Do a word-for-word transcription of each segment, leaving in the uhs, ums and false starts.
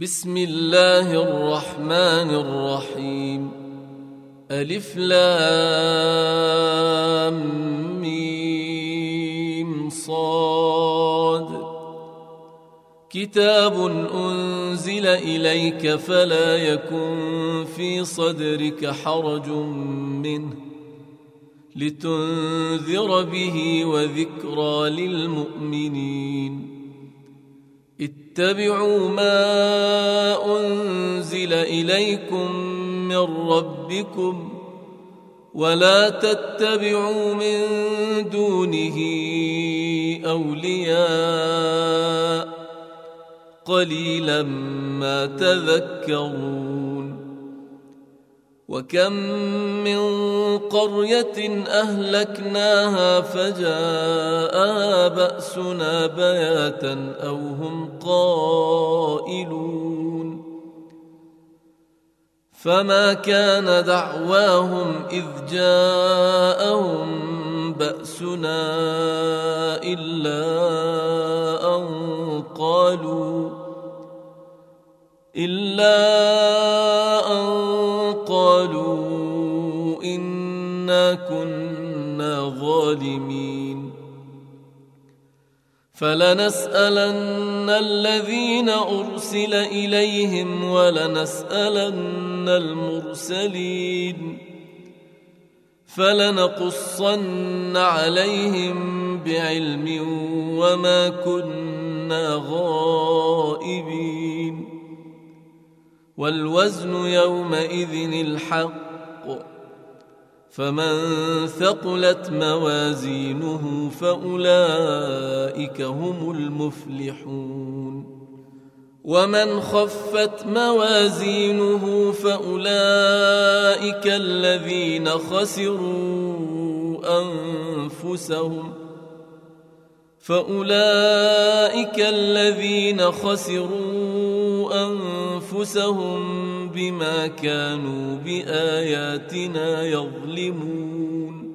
بسم الله الرحمن الرحيم. ألف لام ميم صاد. كتاب أنزل إليك فلا يكن في صدرك حرج منه لتنذر به وذكرى للمؤمنين. اتبعوا ما أنزل إليكم من ربكم ولا تتبعوا من دونه أولياء قليلا ما تذكرون. وكم من قرية أهلكناها فجاءها بأسنا بياتا أو هم قائلون. فما كان دعواهم إذ جاءهم بأسنا إلا أن قالوا إلا أن قالوا إنا كنا ظالمين. فلنسألن الذين أرسل إليهم ولنسألن المرسلين فلنقصن عليهم بعلم وما كنا غائبين. والوزن يومئذ الحق فمن ثقلت موازينه فأولئك هم المفلحون. ومن خفت موازينه فأولئك الذين خسروا أنفسهم فأولئك الذين خسروا أنفسهم بما كانوا بآياتنا يظلمون.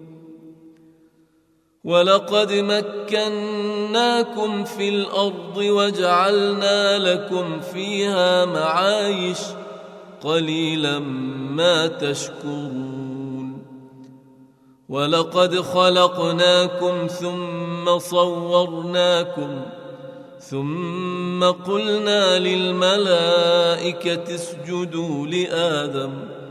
ولقد مكناكم في الأرض وجعلنا لكم فيها معايش قليلا ما تشكرون. ولقد خلقناكم ثم صورناكم ثم قلنا للملائكة اسجدوا لآدم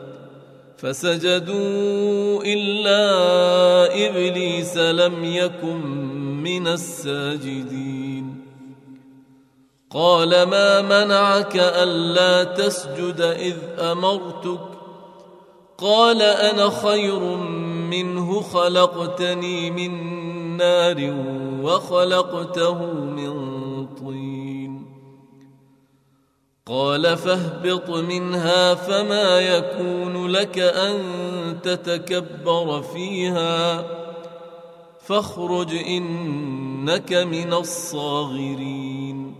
فسجدوا إلا إبليس لم يكن من الساجدين. قال ما منعك ألا تسجد إذ أمرتك؟ قال أنا خير منه خلقتني من نار وخلقته من طين. قال فاهبط منها فما يكون لك أن تتكبر فيها فاخرج إنك من الصاغرين.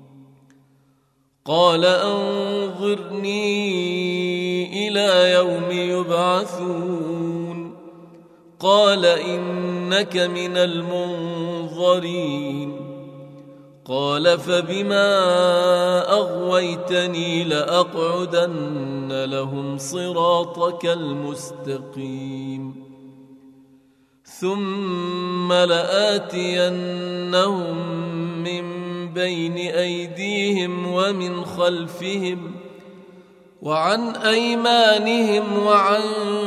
قال أنظرني إلى يوم يبعثون. قال إنك من المنظرين. قال فبما أغويتني لأقعدن لهم صراطك المستقيم ثم لآتينهم من بين أيديهم ومن خلفهم وعن أيمانهم وعن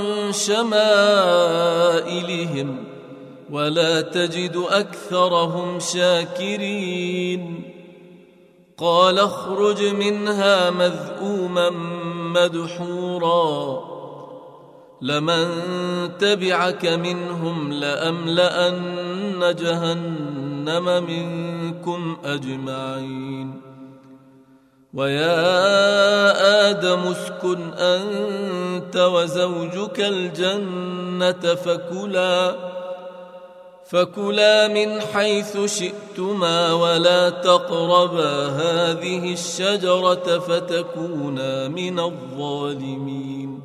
شمائلهم ولا تجد أكثرهم شاكرين. قال اخرج منها مذءوما مدحورا لمن تبعك منهم لأملأن جهنم منكم أجمعين. ويا آدم اسكن أنت وزوجك الجنة فكلا فكلا من حيث شئتما ولا تقربا هذه الشجرة فتكونا من الظالمين.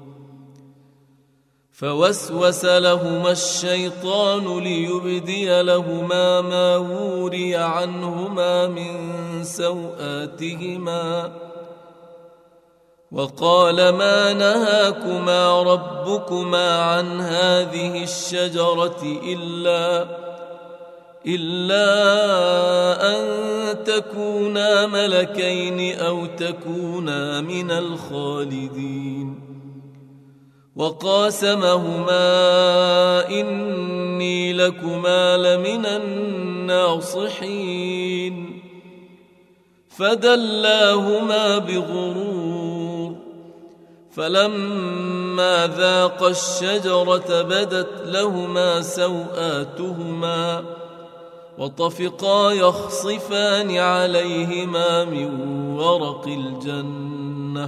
فوسوس لهما الشيطان ليبدي لهما ما وري عنهما من سوآتهما وقال ما نهاكما ربكما عن هذه الشجرة إلا إلا أن تكونا ملكين أو تكونا من الخالدين وقاسمهما إني لكما لمن الناصحين فدلاهما بغرور فلما ذاقا الشجرة بدت لهما سوآتهما وطفقا يخصفان عليهما من ورق الجنة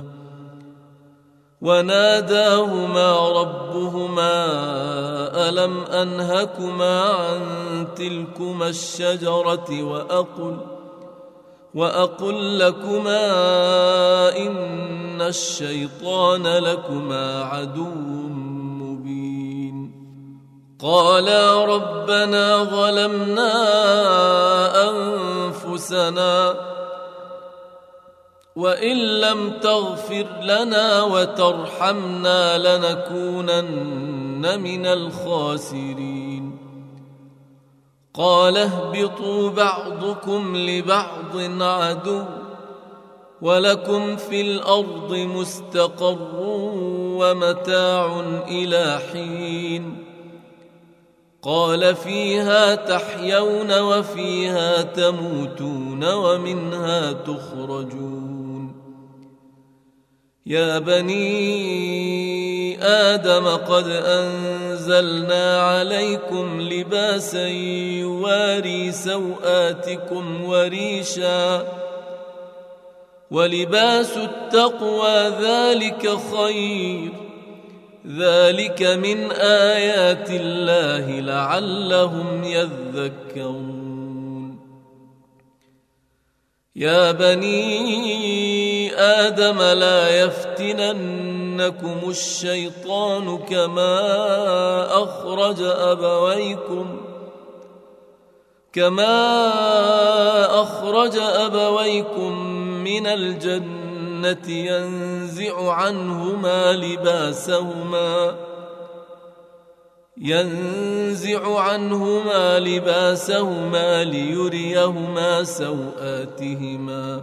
وناداهما ربهما ألم أنهكما عن تلكما الشجرة وأقل وأقل لكما إن الشيطان لكما عدو مبين قالا ربنا ظلمنا أنفسنا وإن لم تغفر لنا وترحمنا لنكونن من الخاسرين قال اهبطوا بعضكم لبعض عدو ولكم في الأرض مستقر ومتاع إلى حين قال فيها تحيون وفيها تموتون ومنها تخرجون يا بني آدم قد أنزلنا عليكم لباسا يواري سوآتكم وريشا ولباس التقوى ذلك خير ذلك من آيات الله لعلهم يذكرون يا بني آدم لا يفتننكم الشيطان كما أخرج أبويكم كما أخرج أبويكم من الجنة ينزع عنهما لباسهما ينزع عنهما لباسهما ليريهما سوآتهما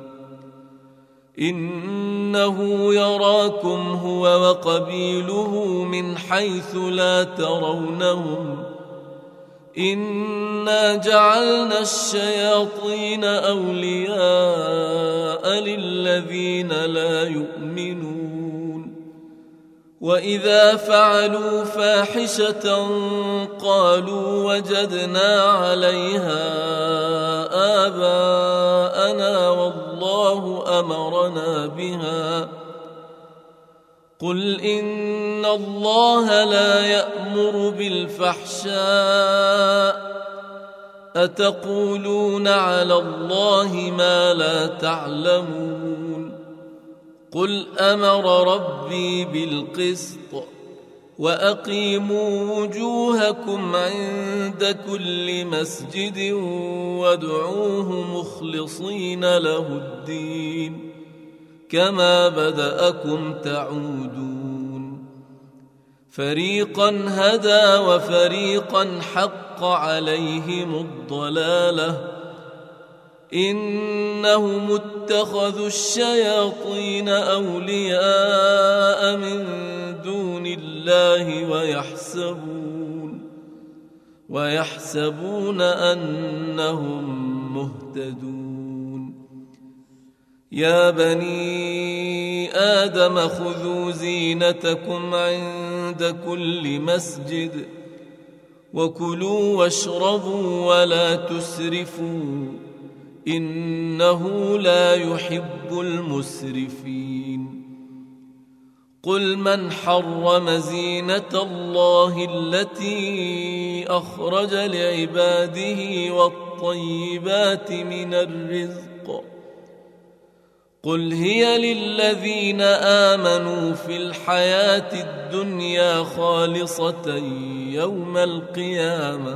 إنه يراكم هو وقبيله من حيث لا ترونهم إنا جعلنا الشياطين أولياء للذين لا يؤمنون وإذا فعلوا فاحشة قالوا وجدنا عليها آباءنا والله أمرنا بها قل إن الله لا يأمر بالفحشاء أتقولون على الله ما لا تعلمون قل أمر ربي بالقسط وأقيموا وجوهكم عند كل مسجد وادعوه مخلصين له الدين كما بدأكم تعودون فريقا هدى وفريقا حق عليهم الضلالة إنهم اتخذوا الشياطين أولياء من دون الله ويحسبون ويحسبون أنهم مهتدون يا بني آدم خذوا زينتكم عند كل مسجد وكلوا واشربوا ولا تسرفوا إنه لا يحب المسرفين قل من حرم زينة الله التي أخرج لعباده والطيبات من الرزق قل هي للذين آمنوا في الحياة الدنيا خالصة يوم القيامة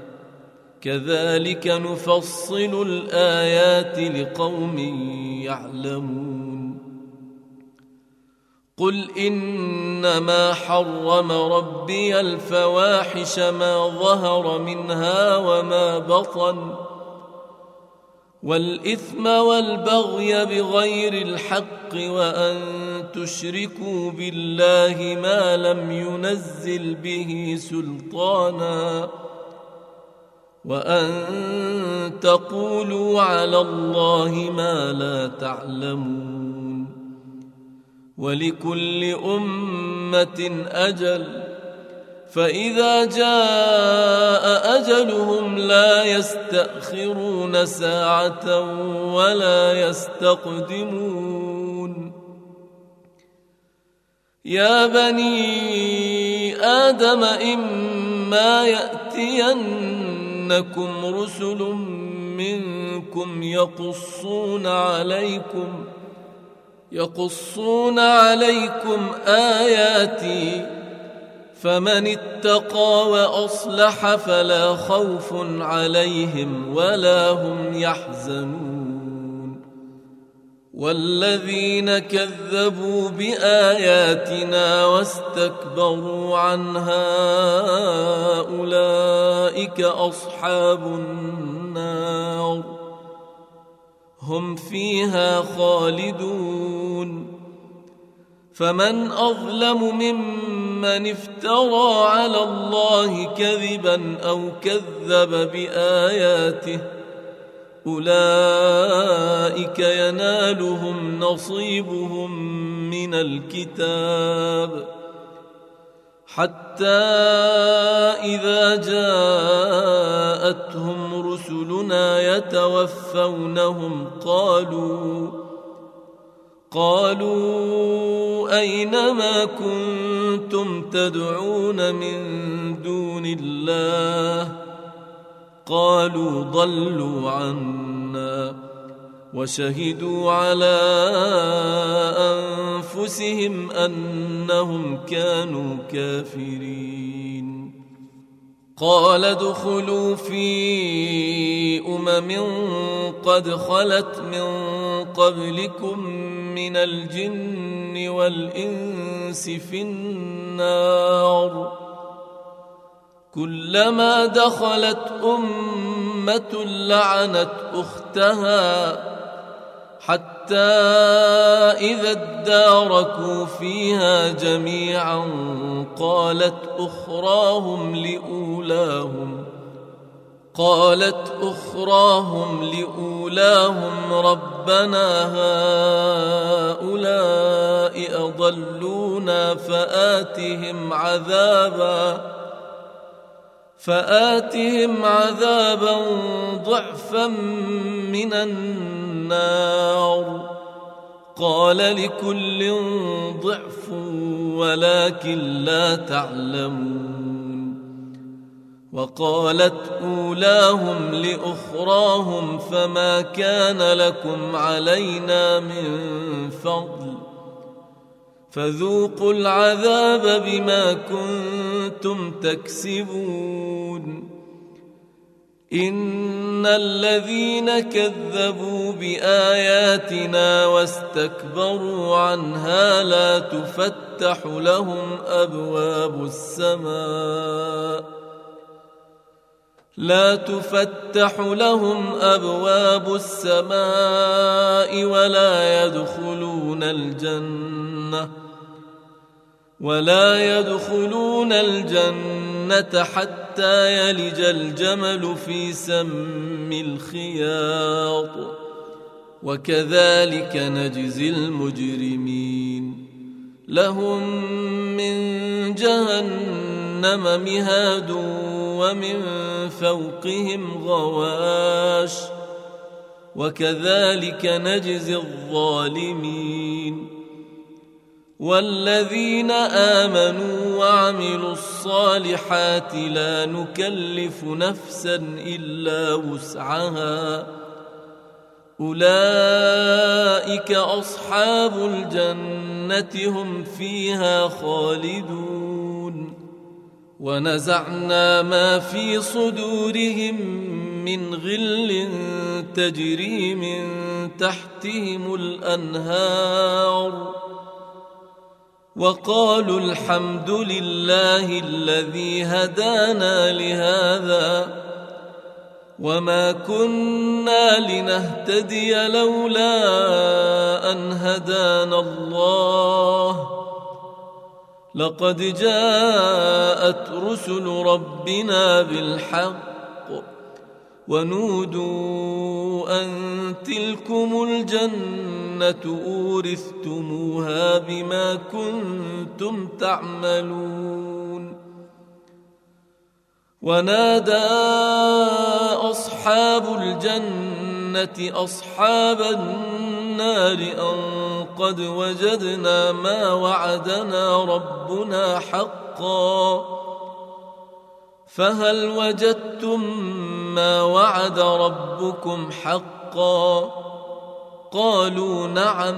كذلك نفصل الآيات لقوم يعلمون قل إنما حرم ربي الفواحش ما ظهر منها وما بطن والإثم والبغي بغير الحق وأن تشركوا بالله ما لم ينزل به سلطانا وأن تقولوا على الله ما لا تعلمون ولكل أمة أجل فإذا جاء أجلهم لا يستأخرون ساعة ولا يستقدمون يا بني آدم إما يأتينكم رسل منكم يقصون عليكم يقصون عليكم آياتي فمن اتقى وأصلح فلا خوف عليهم ولا هم يحزنون والذين كذبوا بآياتنا واستكبروا عنها أولئك أصحاب النار هم فيها خالدون فمن أظلم ممن افترى على الله كذبا أو كذب بآياته أولئك ينالهم نصيبهم من الكتاب حتى إذا جاءتهم رسلنا يتوفونهم قالوا قالوا أين ما كنتم تدعون من دون الله قالوا ضلوا عنا وشهدوا على أنفسهم أنهم كانوا كافرين قال ادخلوا في أمم قد خلت من قبلكم من الجن والإنس في النار كلما دخلت أمة لعنت أختها حتى إذا اداركوا فيها جميعا قالت أخراهم لأولاهم قالت أخراهم لأولاهم ربنا هؤلاء أضلونا فآتهم عذابا فآتهم عذابا ضعفا من النار قال لكل ضعف ولكن لا تعلمون وقالت أولاهم لأخراهم فما كان لكم علينا من فضل فذوقوا العذاب بما كنتم تكسبون إن الذين كذبوا بآياتنا واستكبروا عنها لا تفتح لهم أبواب السماء لا تفتح لهم أبواب السماء ولا يدخلون الجنة ولا يدخلون الجنة حتى يلج الجمل في سم الخياط وكذلك نجزي المجرمين لهم من جهنم مهاد ومن فوقهم غواش وكذلك نجزي الظالمين والذين آمنوا وعملوا الصالحات لا نكلف نفسا إلا وسعها أولئك أصحاب الجنة هم فيها خالدون ونزعنا ما في صدورهم من غل تجري من تحتهم الأنهار وقالوا الحمد لله الذي هدانا لهذا وما كنا لنهتدي لولا أن هدانا الله لقد جاءت رسل ربنا بالحق ونودوا أن تلكم الجنة أورثتموها بما كنتم تعملون. ونادى أصحاب الجنة أصحاب النار أن قد وجدنا ما وعدنا ربنا حقا فهل وجدتم ما وعد ربكم حقا؟ قالوا نعم.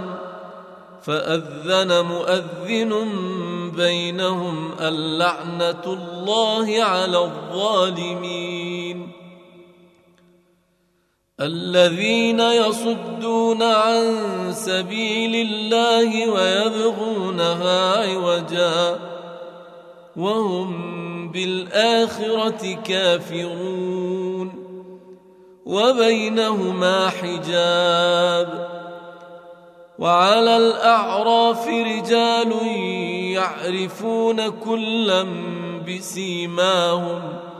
فأذن مؤذن بينهم اللعنة الله على الظالمين. الذين يصدون عن سبيل الله ويبغونها عوجا وهم بالآخرة كافرون وبينهما حجاب. وعلى الأعراف رجال يعرفون كلا بسيماهم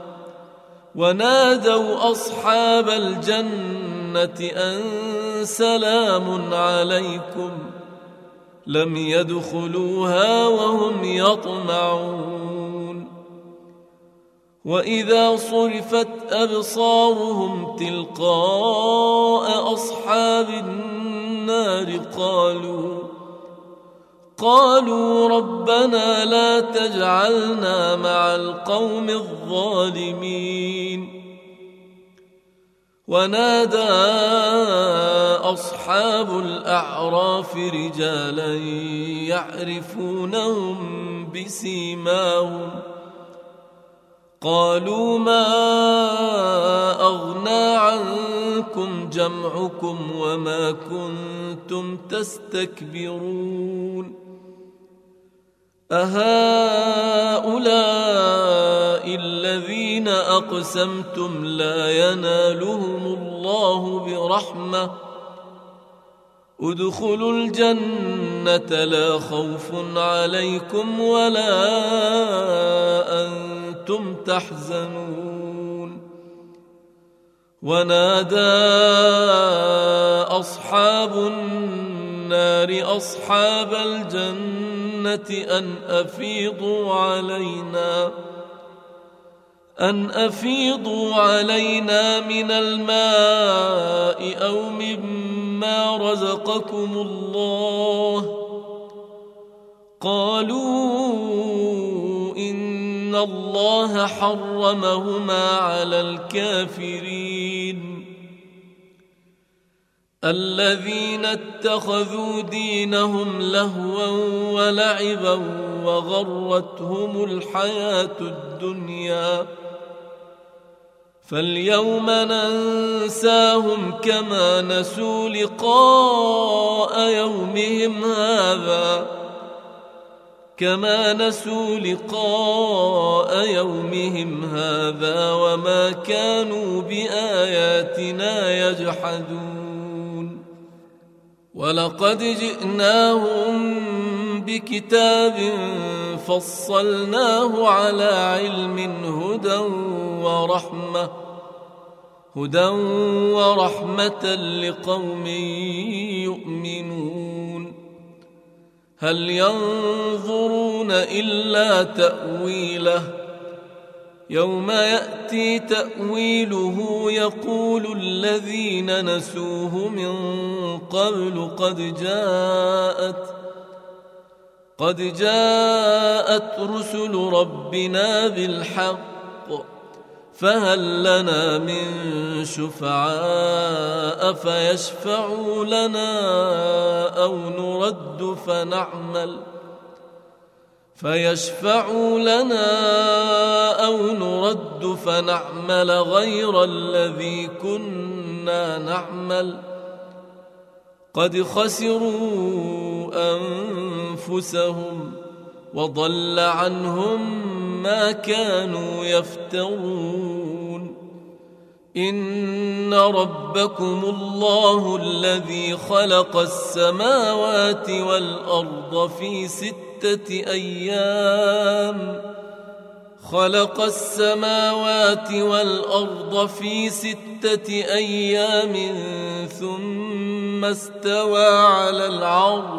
ونادوا أصحاب الجنة أن سلام عليكم لم يدخلوها وهم يطمعون. وإذا صرفت أبصارهم تلقاء أصحاب النار قالوا قالوا ربنا لا تجعلنا مع القوم الظالمين. ونادى أصحاب الأعراف رجالا يعرفونهم بسيماهم قالوا ما أغنى عنكم جمعكم وما كنتم تستكبرون أهؤلاء الذين أقسمتم لا ينالهم الله برحمة ادخلوا الجنة لا خوف عليكم ولا أنتم تحزنون. ونادى أصحاب النار أصحاب الجنة أن أفيضوا علينا أن أفيضوا علينا من الماء أو مما رزقكم الله. قالوا إن الله حرمهما على الكافرين. الذين اتخذوا دينهم لهوا ولعبا وغرتهم الحياة الدنيا فاليوم ننساهم كما نسوا لقاء يومهم هذا كما نسوا لقاء يومهم هذا وما كانوا بآياتنا يجحدون. ولقد جئناهم بكتاب فصلناه على علم هدى ورحمة هدى ورحمة لقوم يؤمنون. هل ينظرون إلا تأويله يوم يأتي تأويله يقول الذين نسوه من قبل قد جاءت قد جاءت رسل ربنا بالحق فهل لنا من شفعاء فيشفعوا لنا أو نرد فنعمل فيشفعوا لنا أو نرد فنعمل غير الذي كنا نعمل قد خسروا أنفسهم وضل عنهم ما كانوا يفترون إن ربكم الله الذي خلق السماوات والأرض في ستة أيام خلق السماوات والأرض في ستة أيام ثم استوى على العرش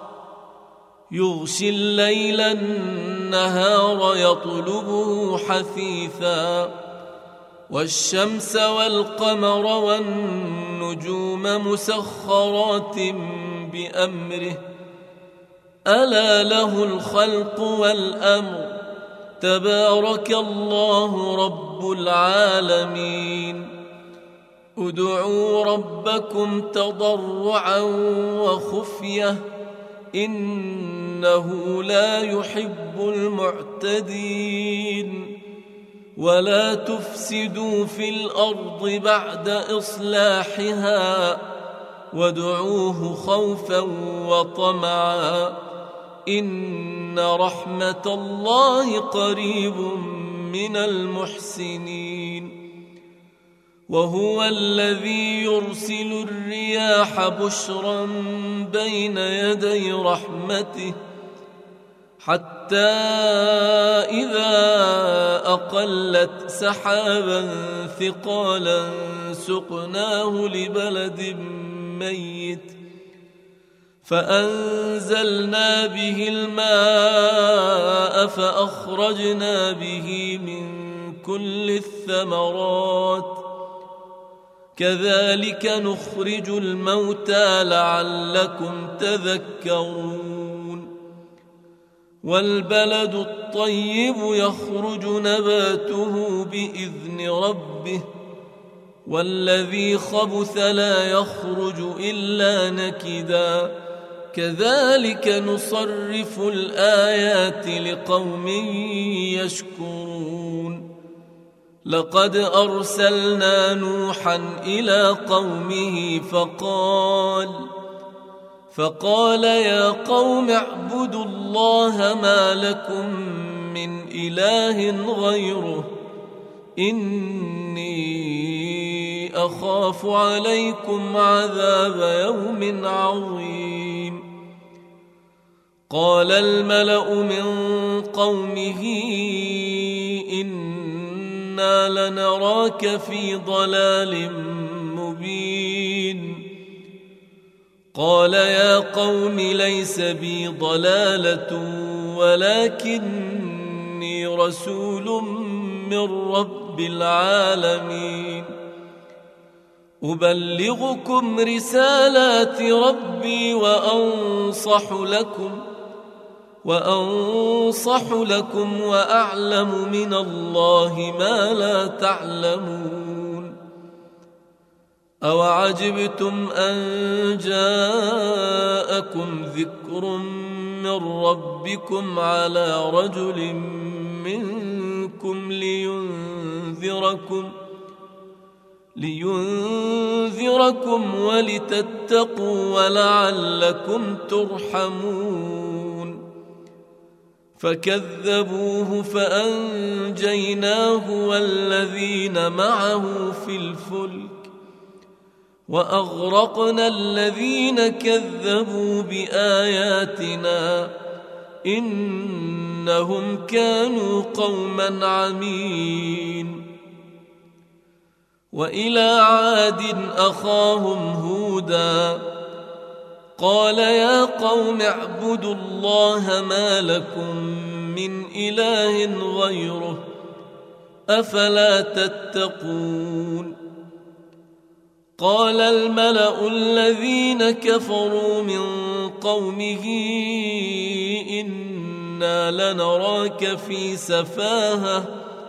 يغشي الليل النهار يطلبه حثيثا والشمس والقمر والنجوم مسخرات بأمره ألا له الخلق والأمر تبارك الله رب العالمين ادعوا ربكم تضرعا وخفية إنه لا يحب المعتدين ولا تفسدوا في الأرض بعد إصلاحها وادعوه خوفا وطمعا إن رحمة الله قريب من المحسنين وهو الذي يرسل الرياح بشرا بين يدي رحمته حتى إذا أقلت سحابا ثقالا سقناه لبلد ميت فأنزلنا به الماء فأخرجنا به من كل الثمرات كذلك نخرج الموتى لعلكم تذكرون والبلد الطيب يخرج نباته بإذن ربه والذي خبث لا يخرج إلا نكدا كذلك نصرف الآيات لقوم يشكرون لقد أرسلنا نوحا إلى قومه فقال فقال يا قوم اعبدوا الله ما لكم من إله غيره إني أخاف عليكم عذاب يوم عظيم قال الملأ من قومه إنا لنراك في ضلال مبين قال يا قوم ليس بي ضلالة ولكني رسول من رب العالمين أبلغكم رسالات ربي وأنصح لكم وأنصح لكم وأعلم من الله ما لا تعلمون أوعجبتم أن جاءكم ذكر من ربكم على رجل منكم لينذركم لينذركم ولتتقوا ولعلكم ترحمون فكذبوه فأنجيناه والذين معه في الفلك وأغرقنا الذين كذبوا بآياتنا إنهم كانوا قوما عمين وإلى عاد أخاهم هودا قال يا قوم اعبدوا الله ما لكم من إله غيره أفلا تتقون قال الملأ الذين كفروا من قومه إنا لنراك في سفاهة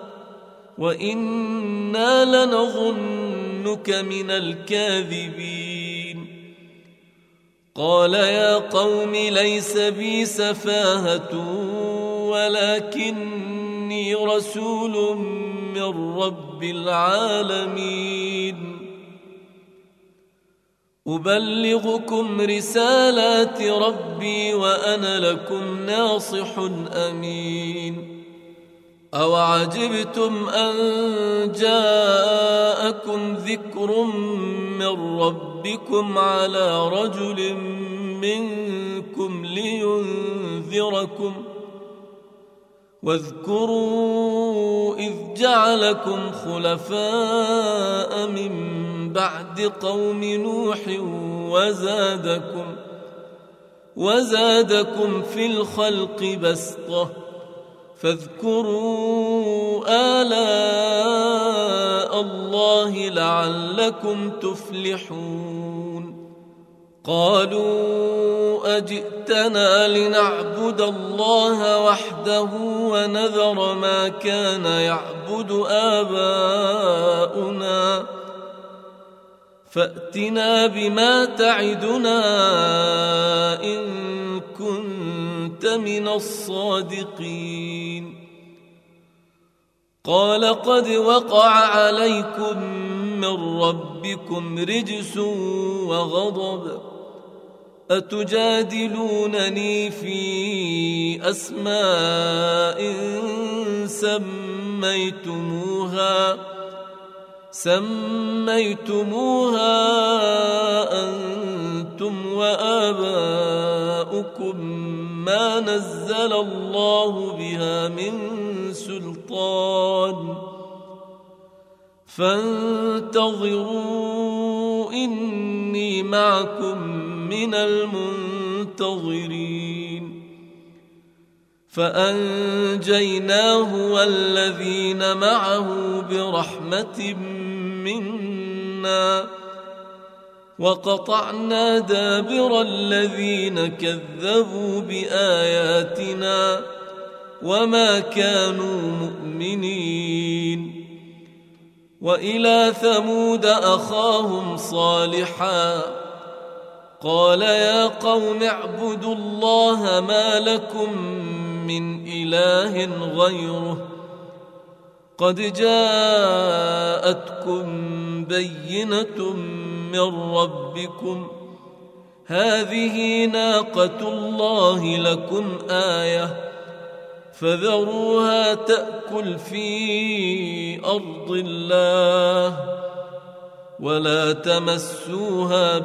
وإنا لنظنك من الكاذبين قال يا قوم ليس بي سفاهة ولكني رسول من رب العالمين أبلغكم رسالات ربي وأنا لكم ناصح أمين. أوعجبتم أن جاءكم ذكر من ربكم على رجل منكم لينذركم واذكروا إذ جعلكم خلفاء من بعد قوم نوح وزادكم وزادكم في الخلق بسطة فاذكروا آلاء الله لعلكم تفلحون. قالوا أجئتنا لنعبد الله وحده ونذر ما كان يعبد آباؤنا فأتنا بما تعدنا إن كنت من الصادقين. قال قد وقع عليكم من ربكم رجس وغضب أتجادلونني في أسماء سميتموها سميتموها أنتم وآباؤكم ما نزل الله بها من سلطان فانتظروا إني معكم من المنتظرين. فأنجيناه والذين معه برحمة منا وقطعنا دابر الذين كذبوا بآياتنا وما كانوا مؤمنين. وإلى ثمود أخاهم صالحا قال يا قوم اعبدوا الله ما لكم من إله غيره قد جاءتكم بينة من ربكم هذه ناقة الله لكم آية فذروها تأكل في أرض الله ولا تمسوها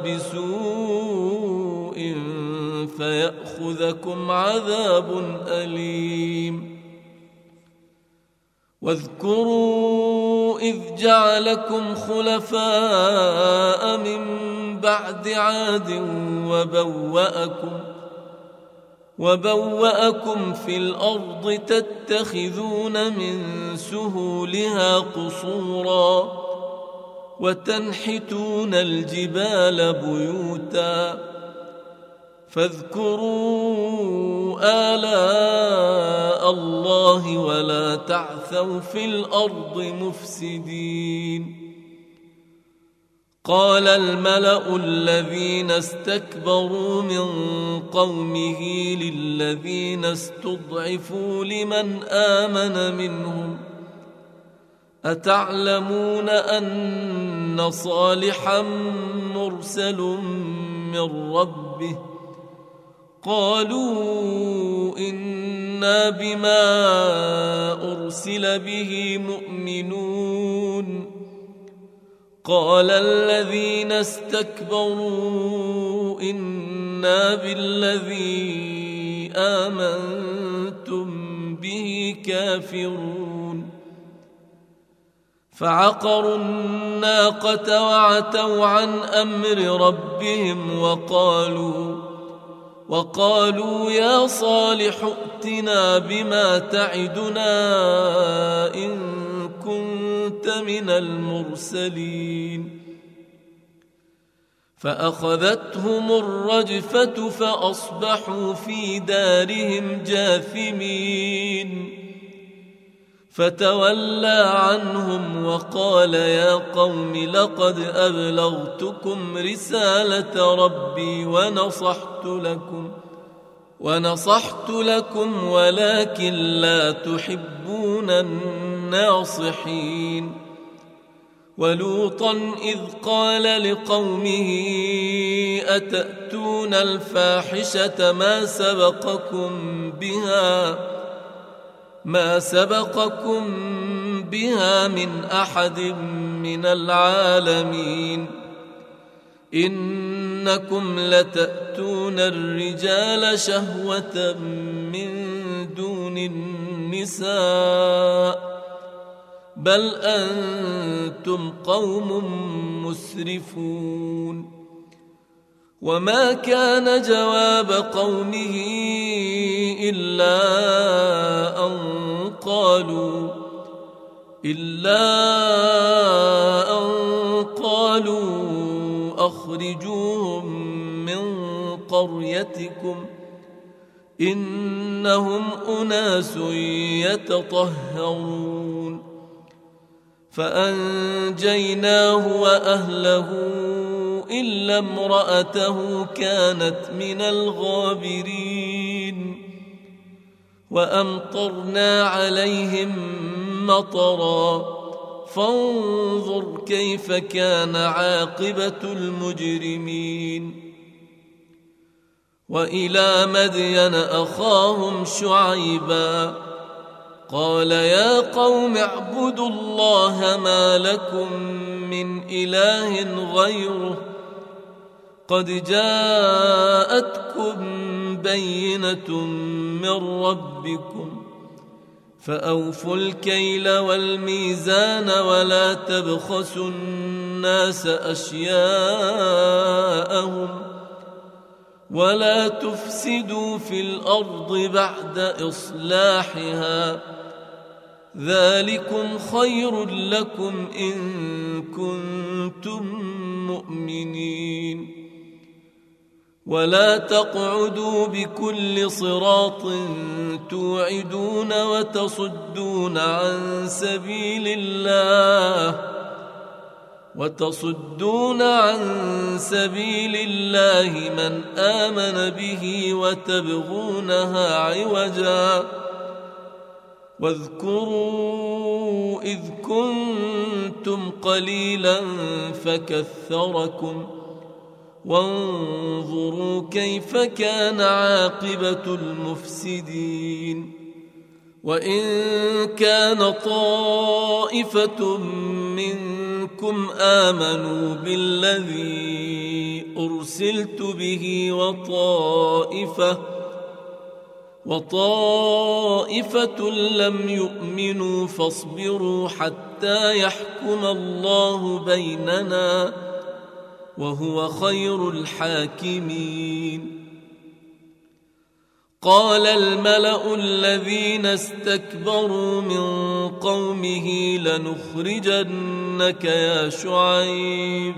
بسوء فيأخذكم عذاب أليم. واذكروا إذ جعلكم خلفاء من بعد عاد وبوأكم وبوأكم في الأرض تتخذون من سهولها قصورا وتنحتون الجبال بيوتا فاذكروا آلاء الله ولا تعثوا في الأرض مفسدين. قال الملأ الذين استكبروا من قومه للذين استضعفوا لمن آمن منهم أتعلمون أن صالحا مرسل من ربه قالوا إنا بما أرسل به مؤمنون. قال الذين استكبروا إنا بالذي آمنتم به كافرون. فعقروا الناقة وعتوا عن أمر ربهم وقالوا وقالوا يا صالح ائتنا بما تعدنا إن كنت من المرسلين. فأخذتهم الرجفة فأصبحوا في دارهم جاثمين. فتولى عنهم وقال يا قوم لقد أبلغتكم رسالة ربي ونصحت لكم ونصحت لكم ولكن لا تحبون الناصحين. ولوطا إذ قال لقومه أتأتون الفاحشة ما سبقكم بها ما سبقكم بها من أحد من العالمين إنكم لتأتون الرجال شهوة من دون النساء بل أنتم قوم مسرفون وما كان جواب قومه إلا أن قالوا إلا أن قالوا أخرجوهم من قريتكم إنهم أناس يتطهرون فأنجيناه وأهله إلا امرأته كانت من الغابرين وأمطرنا عليهم مطرا فانظر كيف كان عاقبة المجرمين وإلى مدين أخاهم شعيبا قال يا قوم اعبدوا الله ما لكم من إله غيره قد جاءتكم بينة من ربكم فأوفوا الكيل والميزان ولا تبخسوا الناس أشياءهم ولا تفسدوا في الأرض بعد إصلاحها ذلكم خير لكم إن كنتم مؤمنين ولا تقعدوا بكل صراط توعدون وتصدون عن سبيل الله وتصدون عن سبيل الله من آمن به وتبغونها عوجا واذكروا إذ كنتم قليلا فكثركم وانظروا كيف كان عاقبة المفسدين وإن كان طائفة منكم آمنوا بالذي أرسلت به وطائفة وطائفة لم يؤمنوا فاصبروا حتى يحكم الله بيننا وهو خير الحاكمين قال الملأ الذين استكبروا من قومه لنخرجنك يا شعيب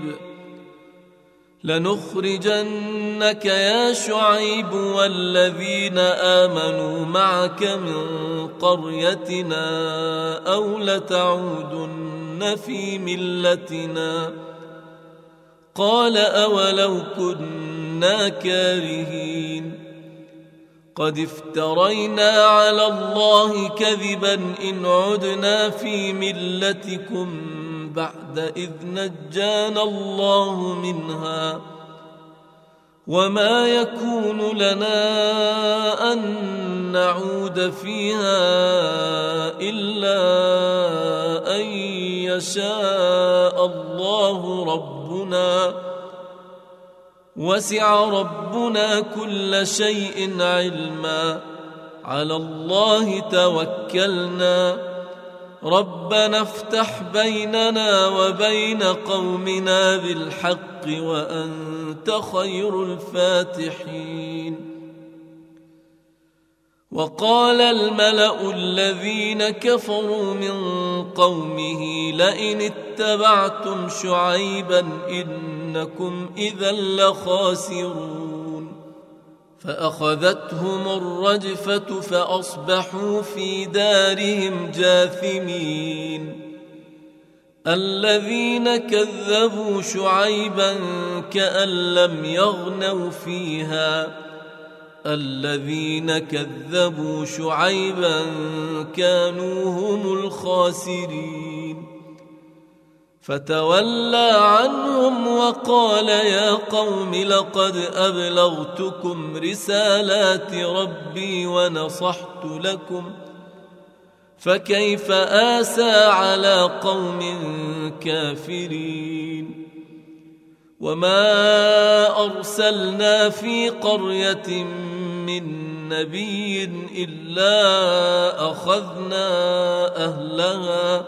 لنخرجنك يا شعيب والذين آمنوا معك من قريتنا أو لتعودن في ملتنا قال أولو كنا كارهين قد افترينا على الله كذبا إن عدنا في ملتكم بعد إذ نجانا الله منها وما يكون لنا أن نعود فيها إلا أن يشاء الله ربنا وسع ربنا كل شيء علما على الله توكلنا ربنا افتح بيننا وبين قومنا بالحق وأنت خير الفاتحين وقال الملأ الذين كفروا من قومه لئن اتبعتم شعيبا إنكم إذا لخاسرون فأخذتهم الرجفة فأصبحوا في دارهم جاثمين الذين كذبوا شعيبا كأن لم يغنوا فيها الذين كذبوا شعيبا كانوا هم الخاسرين فتولى عنهم وقال يا قوم لقد أبلغتكم رسالات ربي ونصحت لكم فكيف آسى على قوم كافرين. وما أرسلنا في قرية من نبي إلا أخذنا أهلها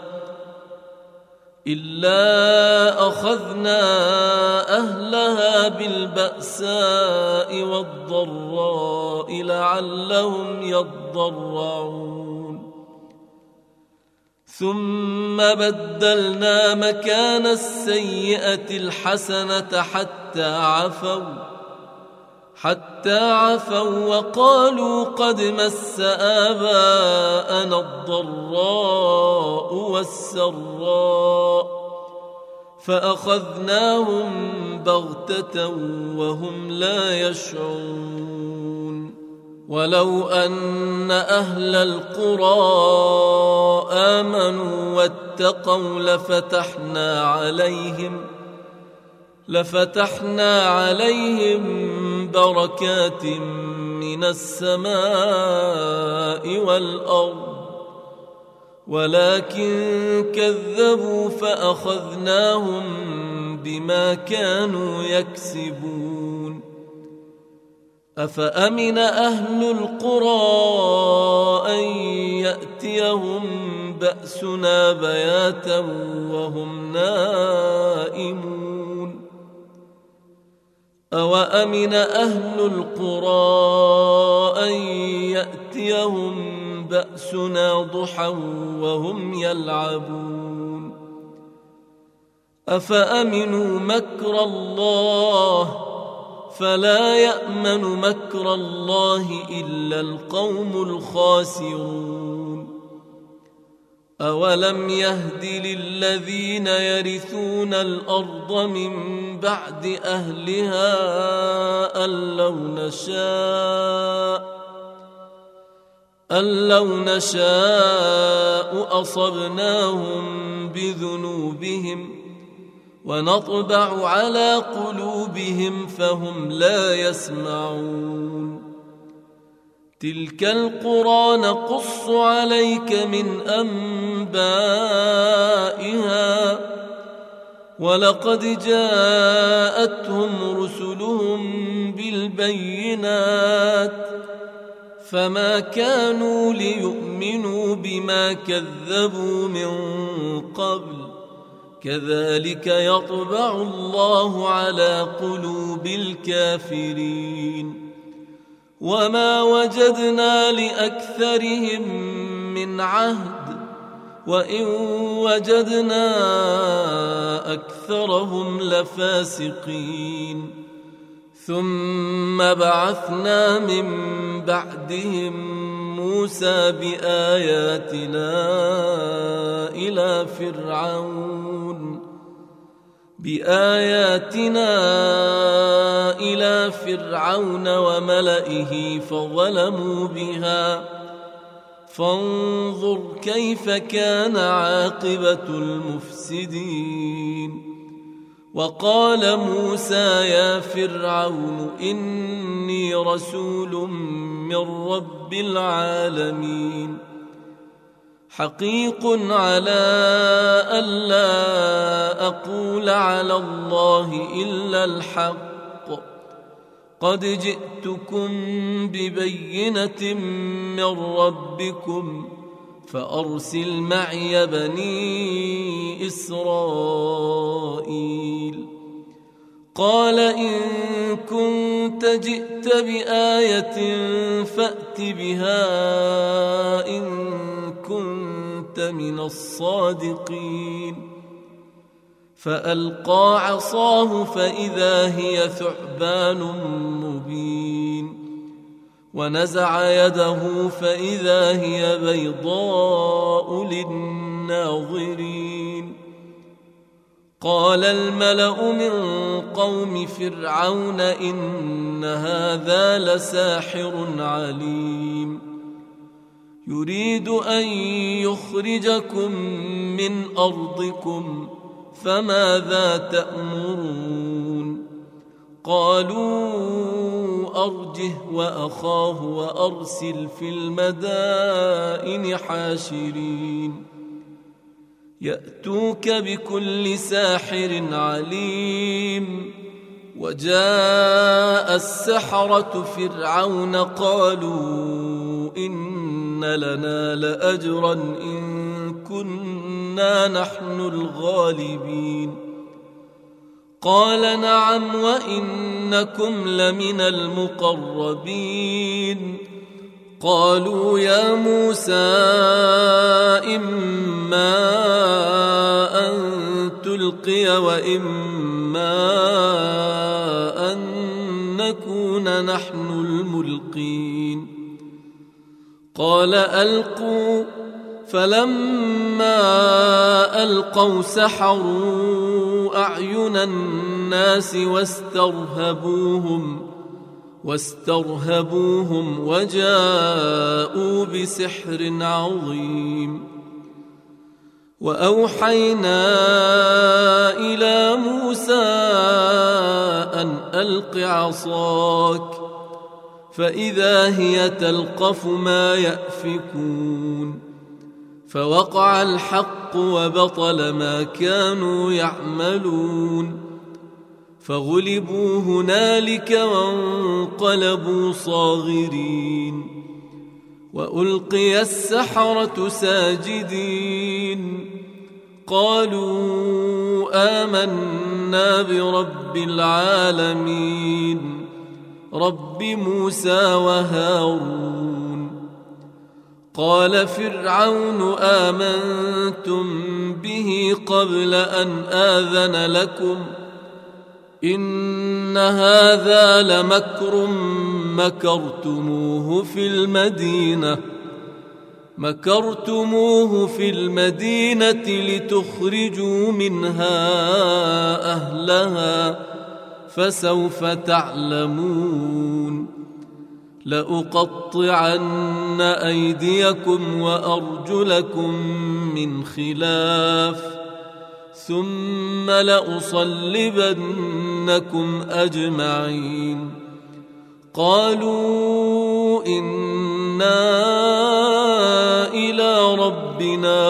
إلا أخذنا أهلها بالبأساء والضراء لعلهم يضرعون. ثم بدلنا مكان السيئة الحسنة حتى عفوا حتى عفوا وقالوا قد مس آباءنا الضراء والسراء فأخذناهم بغتة وهم لا يشعرون. ولو أن أهل القرى آمنوا واتقوا لفتحنا عليهم لفتحنا عليهم بركات من السماء والأرض ولكن كذبوا فأخذناهم بما كانوا يكسبون. أفأمن أهل القرى أن يأتيهم بأسنا بياتا وهم نائمون. أوأمن أهل القرى أن يأتيهم بأسنا ضحى وهم يلعبون. أفأمنوا مكر الله فلا يأمن مكر الله إلا القوم الخاسرون. أولم يهد للذين يرثون الأرض من بعد أهلها أن لو نشاء أن لو نشاء أصبناهم بذنوبهم ونطبع على قلوبهم فهم لا يسمعون. تلك القرى نقص عليك من أنبائها ولقد جاءتهم رسلهم بالبينات فما كانوا ليؤمنوا بما كذبوا من قبل كذلك يطبع الله على قلوب الكافرين. وما وجدنا لأكثرهم من عهد وإن وجدنا أكثرهم لفاسقين. ثم بعثنا من بعدهم موسى بآياتنا إلى فرعون بآياتنا إلى فرعون وملئه فظلموا بها فانظر كيف كان عاقبة المفسدين. وقال موسى يا فرعون إني رسول من رب العالمين حقيق على ألا أقول على الله إلا الحق قد جئتكم ببينة من ربكم فأرسل معي بني إسرائيل. قال إن كنت جئت بآية فأت بها إن كنت من الصادقين. فألقى عصاه فإذا هي ثعبان مبين ونزع يده فإذا هي بيضاء للناظرين. قال الملأ من قوم فرعون إن هذا لساحر عليم يريد أن يخرجكم من أرضكم فماذا تأمرون قالوا أرجه وأخاه وأرسل في المدائن حاشرين يأتوك بكل ساحر عليم وجاء السحرة فرعون قالوا إن لنا لأجرا إن كنا نحن الغالبين قال نعم وإنكم لمن المقربين قالوا يا موسى إما أن تلقي وإما أن نكون نحن الملقين قال ألقوا فلما ألقوا سحروا أعين الناس واسترهبوهم واسترهبوهم وجاءوا بسحر عظيم وأوحينا إلى موسى أن ألق عصاك فإذا هي تلقف ما يأفكون فوقع الحق وبطل ما كانوا يعملون فغلبوا هنالك وانقلبوا صاغرين وألقي السحرة ساجدين قالوا آمنا برب العالمين رب موسى وهارون قال فرعون آمنتم به قبل أن آذن لكم إن هذا لمكر مكرتموه في المدينة مكرتموه في المدينة لتخرجوا منها أهلها فسوف تعلمون لأقطعن أيديكم وأرجلكم من خلاف ثم لأصلبنكم أجمعين قالوا إنا إلى ربنا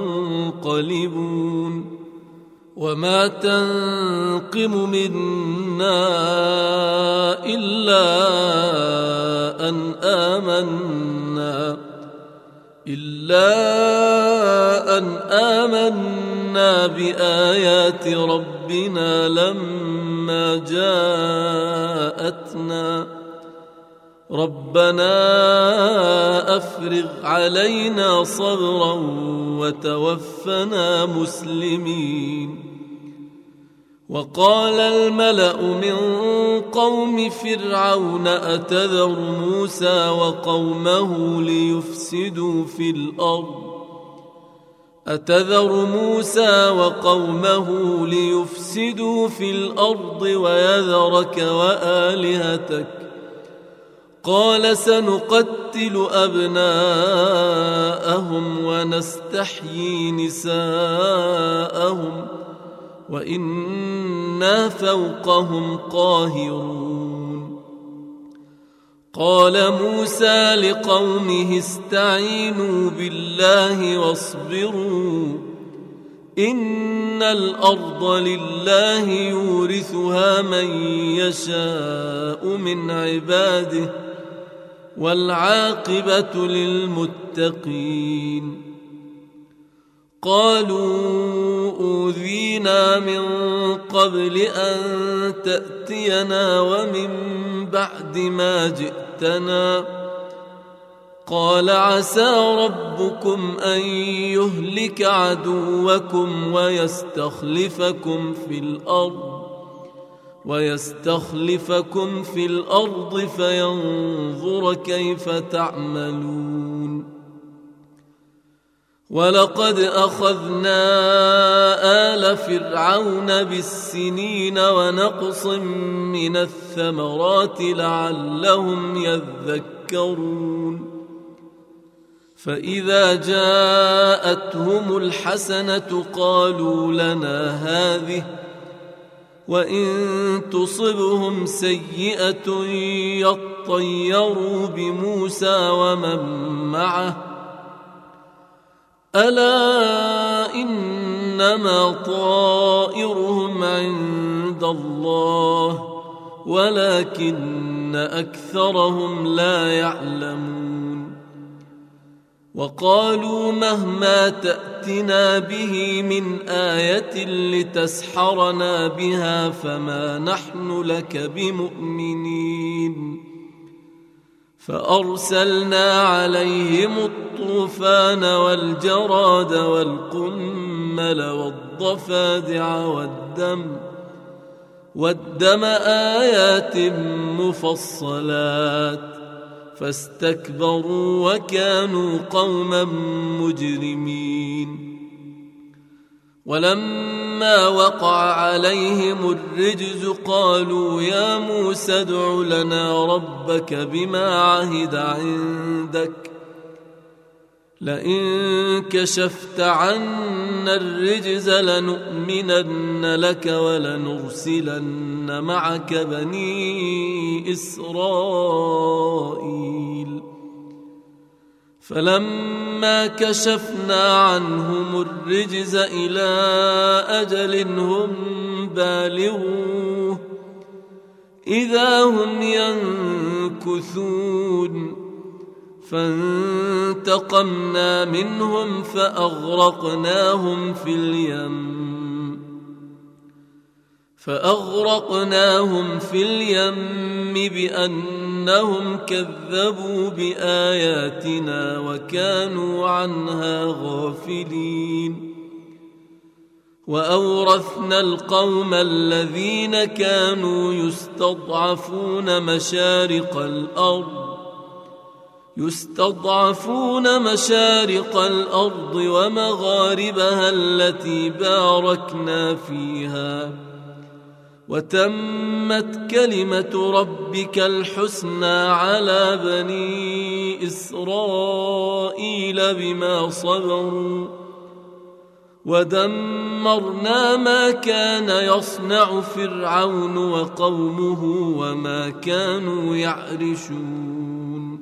منقلبون وما تنقم منا إلا أن آمنا إلا أن آمنا بآيات ربنا لما جاءتنا ربنا أفرغ علينا صبرا وتوفنا مسلمين وقال الملأ من قوم فرعون أتذر موسى وقومه ليفسدوا في الأرض أتذر موسى وقومه ليفسدوا في الأرض ويذرك وآلهتك قال سنقتل أبناءهم ونستحيي نساءهم وإنا فوقهم قاهرون قال موسى لقومه استعينوا بالله واصبروا إن الأرض لله يورثها من يشاء من عباده والعاقبة للمتقين قالوا أوذينا من قبل أن تأتينا ومن بعد ما جئتنا قال عسى ربكم أن يهلك عدوكم ويستخلفكم في الأرض ويستخلفكم في الأرض فينظر كيف تعملون ولقد أخذنا آل فرعون بالسنين ونقص من الثمرات لعلهم يذكرون فإذا جاءتهم الحسنة قالوا لنا هذه وإن تصبهم سيئة يطيروا بموسى ومن معه ألا إنما طائرهم عند الله ولكن أكثرهم لا يعلمون وقالوا مهما تأتنا به من آية لتسحرنا بها فما نحن لك بمؤمنين فأرسلنا عليهم الطوفان والجراد والقمل والضفادع والدم والدم آيات مفصلات فاستكبروا وكانوا قوما مجرمين ولما وقع عليهم الرجز قالوا يا موسى ادع لنا ربك بما عهد عندك لئن كشفت عنا الرجز لنؤمنن لك ولنرسلن معك بني إسرائيل فلما كشفنا عنهم الرجز إلى أجل هم بالغوه إذا هم ينكثون فانتقمنا منهم فأغرقناهم في اليم فأغرقناهم في اليم بأنهم كذبوا بآياتنا وكانوا عنها غافلين وأورثنا القوم الذين كانوا يستضعفون مشارق الأرض يستضعفون مشارق الأرض ومغاربها التي باركنا فيها وتمت كلمة ربك الحسنى على بني إسرائيل بما صبروا ودمرنا ما كان يصنع فرعون وقومه وما كانوا يعرشون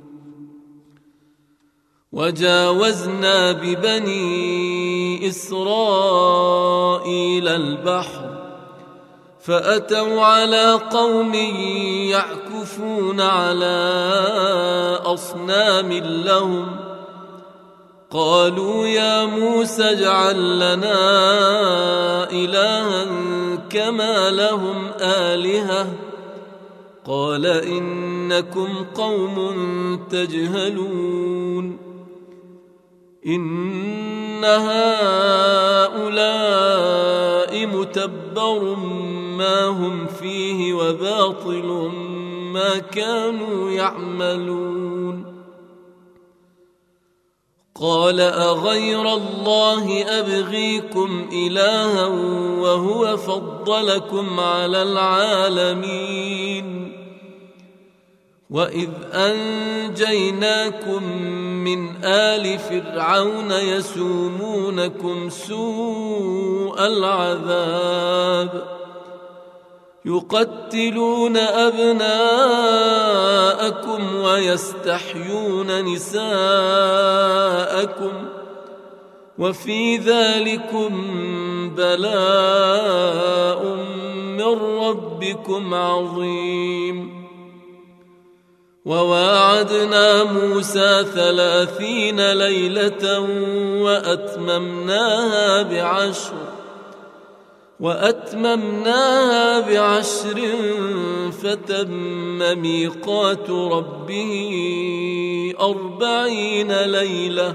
وجاوزنا ببني إسرائيل البحر فأتوا على قوم يعكفون على أصنام لهم قالوا يا موسى اجعل لنا إلها كما لهم آلهة قال إنكم قوم تجهلون إن هؤلاء متبر ما هم فيه وباطل ما كانوا يعملون قال أغير الله أبغيكم إلها وهو فضلكم على العالمين وإذ أنجيناكم من آل فرعون يسومونكم سوء العذاب يقتلون أبناءكم ويستحيون نساءكم وفي ذلكم بلاء من ربكم عظيم وواعدنا موسى ثلاثين ليلة وأتممناها بعشر وأتممناها بعشر فتم ميقات ربه أربعين ليلة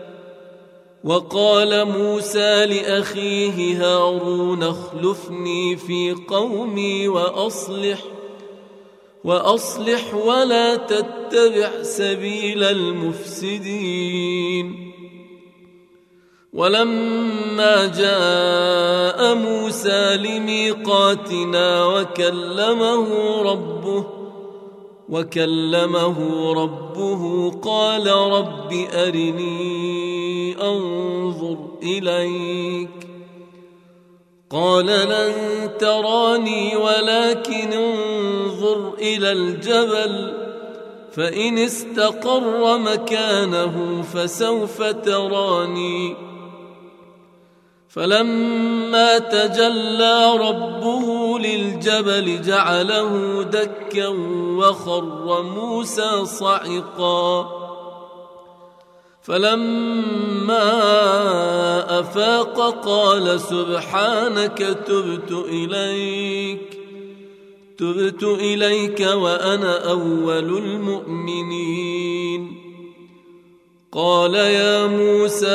وقال موسى لأخيه هارون اخلفني في قومي وأصلح وأصلح ولا تتبع سبيل المفسدين ولما جاء موسى لميقاتنا وكلمه ربه وكلمه ربه قال رب أرني أنظر إليك قال لن تراني ولكن انظر إلى الجبل فإن استقر مكانه فسوف تراني فلما تجلى ربه للجبل جعله دكا وخر موسى صعقا فلما أفاق قال سبحانك تبت إليك تبت إليك وأنا أول المؤمنين قال يا موسى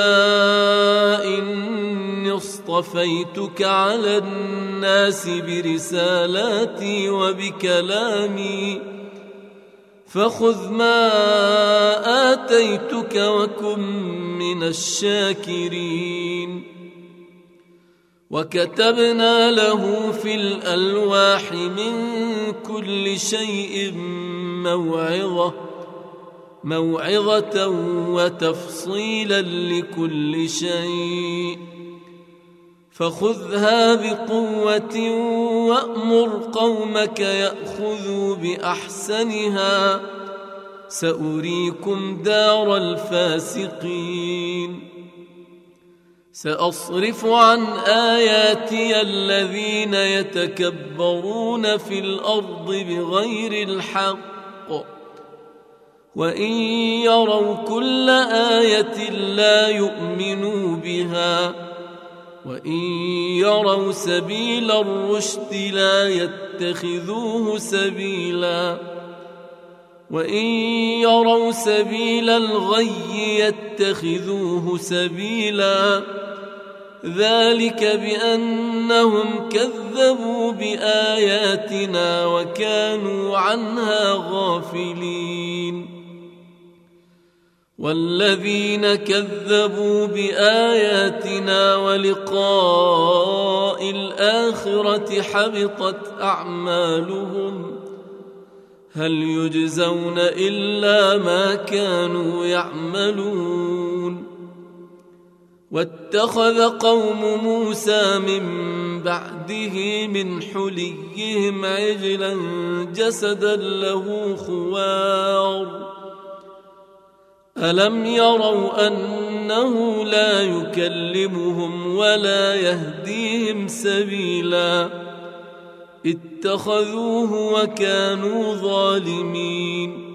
إني اصطفيتك على الناس برسالاتي وبكلامي فخذ ما آتيتك وكن من الشاكرين وكتبنا له في الألواح من كل شيء موعظة موعظة وتفصيلا لكل شيء فخذها بقوة وأمر قومك يأخذوا بأحسنها سأريكم دار الفاسقين سأصرف عن آياتي الذين يتكبرون في الأرض بغير الحق وإن يروا كل آية لا يؤمنوا بها وإن يروا سبيل الرشد لا يتخذوه سبيلا وإن يروا سبيل الغي يتخذوه سبيلا ذلك بأنهم كذبوا بآياتنا وكانوا عنها غافلين والذين كذبوا بآياتنا ولقاء الآخرة حبطت أعمالهم هل يجزون إلا ما كانوا يعملون واتخذ قوم موسى من بعده من حليهم عجلا جسدا له خوار ألم يروا أنه لا يكلمهم ولا يهديهم سبيلا اتخذوه وكانوا ظالمين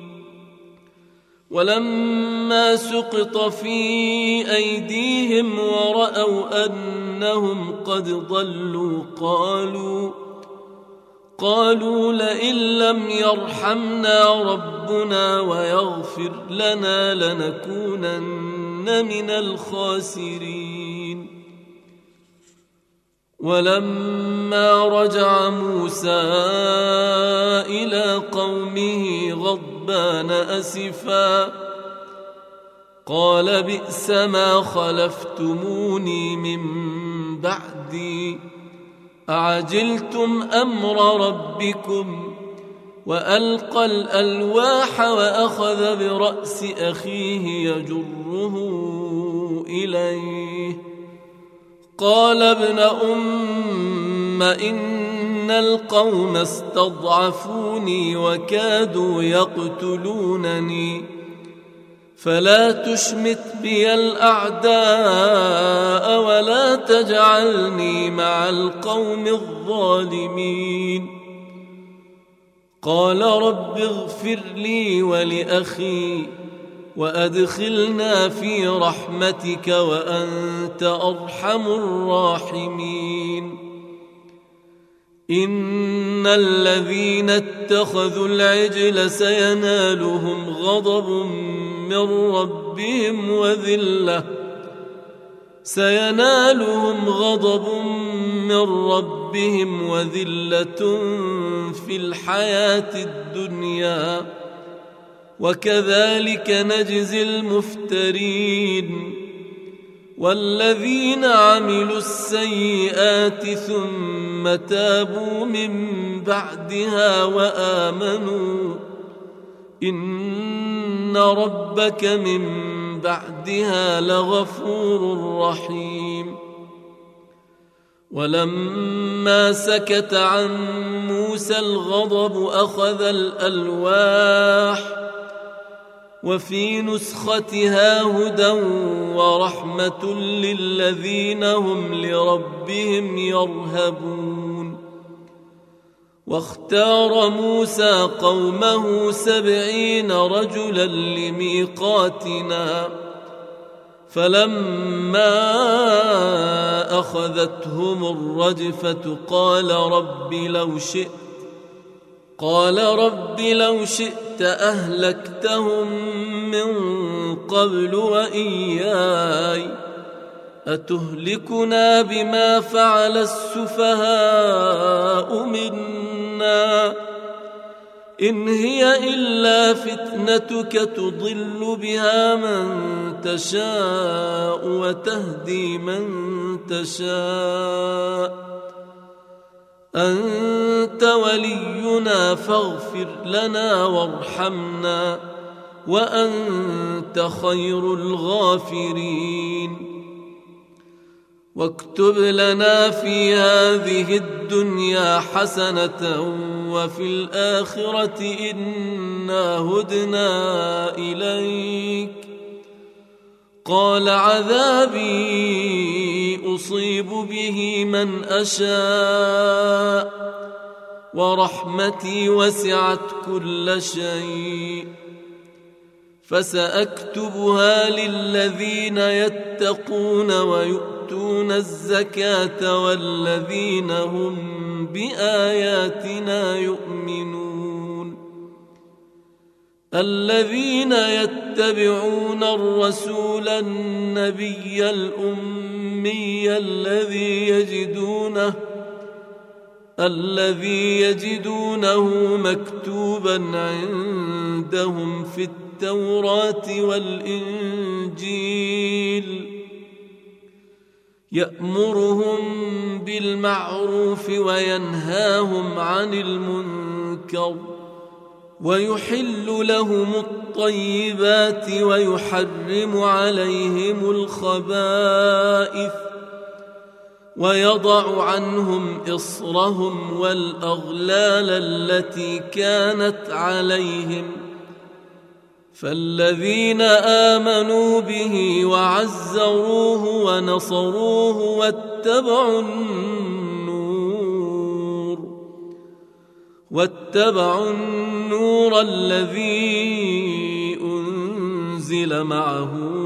ولما سقط في أيديهم ورأوا أنهم قد ضلوا قالوا قالوا لئن لم يرحمنا ربنا ويغفر لنا لنكونن من الخاسرين ولما رجع موسى إلى قومه غضبان أسفا قال بئس ما خلفتموني من بعدي أعجلتم أمر ربكم وألقى الألواح وأخذ برأس أخيه يجره إليه قال ابن أم إن القوم استضعفوني وكادوا يقتلونني فلا تشمت بي الأعداء ولا تجعلني مع القوم الظالمين قال رب اغفر لي ولأخي وأدخلنا في رحمتك وأنت أرحم الراحمين إن الذين اتخذوا العجل سينالهم غضب من ربهم وذلة سينالهم غضب من ربهم وذلة في الحياة الدنيا وكذلك نجزي المفترين والذين عملوا السيئات ثم تابوا من بعدها وآمنوا إن ربك من بعدها لغفور رحيم. ولما سكت عن موسى الغضب أخذ الألواح وفي نسختها هدى ورحمة للذين هم لربهم يرهبون. واختار موسى قومه سبعين رجلا لميقاتنا فلما أخذتهم الرجفة قال رب لو شئت قال رب لو شئت أهلكتهم من قبل وإياي أتهلكنا بما فعل السفهاء منا إن هي إلا فتنتك تضل بها من تشاء وتهدي من تشاء أنت ولينا فاغفر لنا وارحمنا وأنت خير الغافرين. واكتب لنا في هذه الدنيا حسنة وفي الآخرة إنا هدنا إليك قال عذابي أصيب به من أشاء ورحمتي وسعت كل شيء فسأكتبها للذين يتقون ويؤتون الزكاة والذين هم بآياتنا يؤمنون. الذين يتبعون الرسول النبي الأمي الذي يجدونه الذي يجدونه مكتوبا عندهم في التوراة والإنجيل يأمرهم بالمعروف وينهاهم عن المنكر ويحل لهم الطيبات ويحرم عليهم الخبائث ويضع عنهم إصرهم والأغلال التي كانت عليهم فالذين آمنوا به وعزروه ونصروه واتبعوا النور واتبعوا النور الذي أنزل معه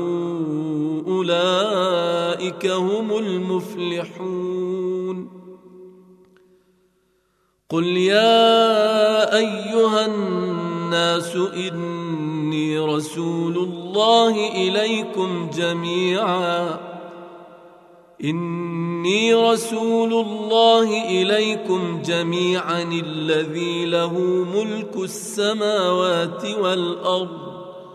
أولئك هم المفلحون. قل يا أيها الناس إني رسول الله إليكم جميعا إني رسول الله إليكم جميعا الذي له ملك السماوات والأرض